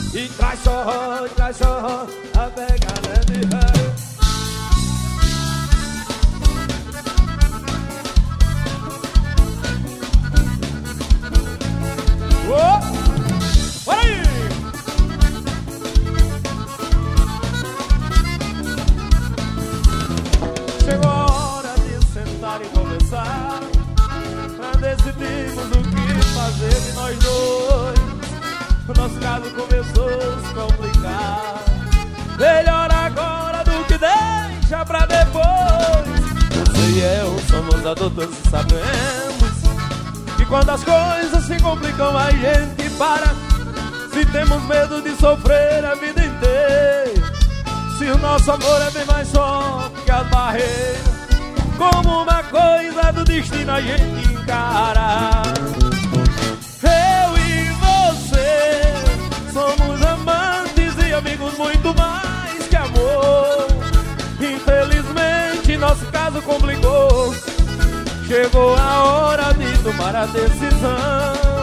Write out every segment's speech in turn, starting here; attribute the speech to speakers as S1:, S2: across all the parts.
S1: E traz só, a pegada de ré. Bora aí! Chegou a hora de sentar e conversar, pra decidirmos o que fazer de nós dois. O nosso caso começou a se complicar. Melhor agora do que deixa pra depois. Você e eu somos adultos e sabemos que quando as coisas se complicam a gente para. Se temos medo de sofrer a vida inteira, se o nosso amor é bem mais forte que as barreiras, como uma coisa do destino a gente encara. Eu e você somos amantes e amigos, muito mais que amor. Infelizmente nosso caso complicou. Chegou a hora de tomar a decisão.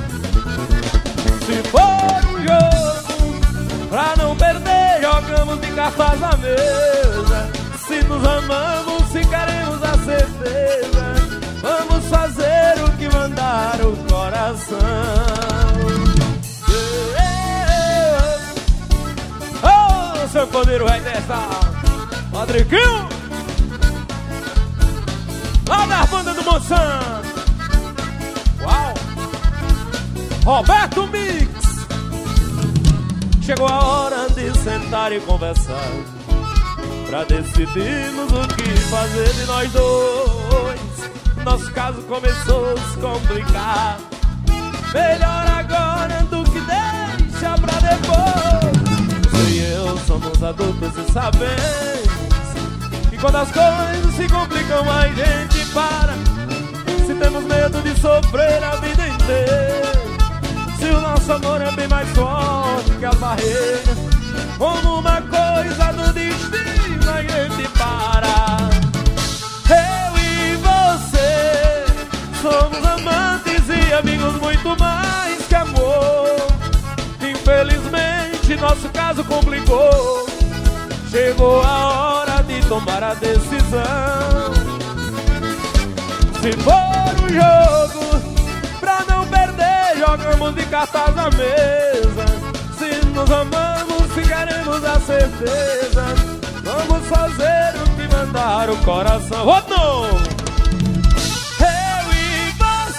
S1: Se for um jogo pra não perder, jogamos de cartas na mesa. Se nos amamos, se queremos a certeza, vamos fazer o que mandar o coração. Oh, seu podeiro vai dessa Padriquinho lá da banda do Monsanto. Uau! Roberto Mix. Chegou a hora de sentar e conversar, pra decidirmos o que fazer de nós dois. Nosso caso começou a se complicar. Melhor agora do que deixa pra depois. Você e eu somos adultos e sabemos que quando as coisas se complicam a gente para. Se temos medo de sofrer a vida inteira, se o nosso amor é bem mais forte que as barreiras, como uma coisa do destino a gente para. Eu e você somos amantes e amigos, muito mais que amor. Infelizmente nosso caso complicou. Chegou a hora de tomar a decisão. Se for um jogo pra não perder, jogamos de cartas na mesa. Se nos amamos, se queremos a certeza, vamos fazer o que mandar o coração. Oh, eu e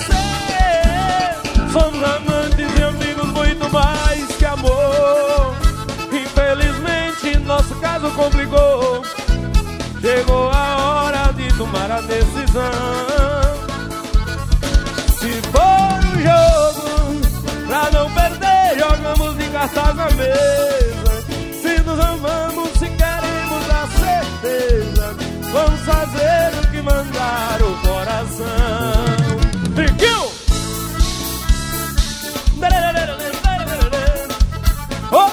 S1: você somos amantes e amigos, muito mais que amor. Infelizmente nosso caso complicou. Chegou a hora de tomar a decisão. Se for um jogo pra não perder, jogamos de cartas na mesa. Se nos amamos, se queremos a certeza, vamos fazer o que mandar o coração. Triquinho! Oh!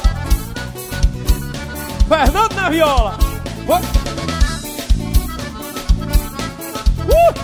S1: Fernando na viola! Oh!